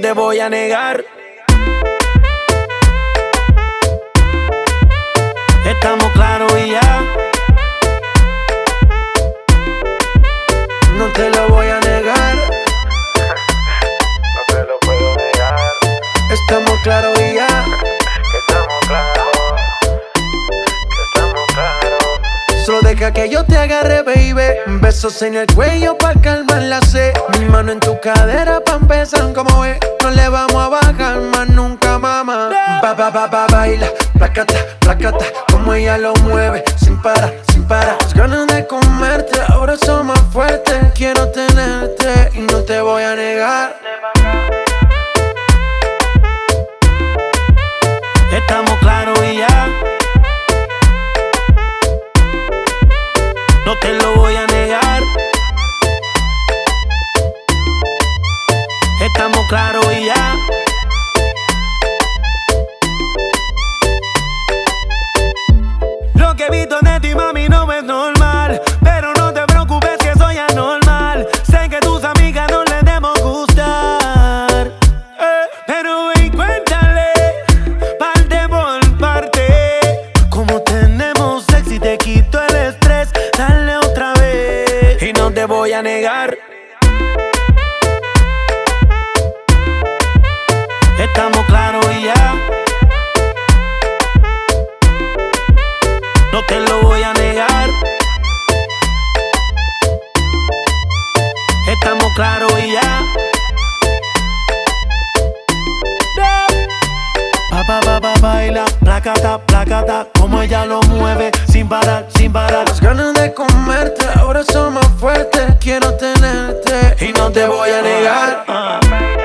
te voy a negar. Estamos claros y ya. No te lo voy a negar. No te lo puedo negar. Estamos claros y ya. Estamos claros. Estamos claros. Solo deja que yo te agarre, baby. Besos en el cuello pa' calmar la sed. Mi mano en tu cadera pa' empezar como es. No le vamos a bajar más nunca, mamá. Baila, placata, placata. Como ella lo mueve, sin parar, sin parar. Las ganas de comerte, ahora son más fuertes. Quiero tenerte y no te voy a negar. Estamos claros y ya. No te lo voy a negar. Estamos claros y ya. Lo que he visto de ti, mami, no es normal. Pero no te preocupes que soy anormal. Sé que tus amigas no les debemos gustar. Pero ven, cuéntale, parte por parte. Como tenemos sexo y te quito el estrés. Dale otra vez y no te voy a negar. Estamos claros y ya. No te lo voy a negar. Estamos claros y ya. Baila, placata, placata. Como ella lo mueve, sin parar, sin parar. Las ganas de comerte, ahora son más fuertes. Quiero tenerte y no te voy a negar.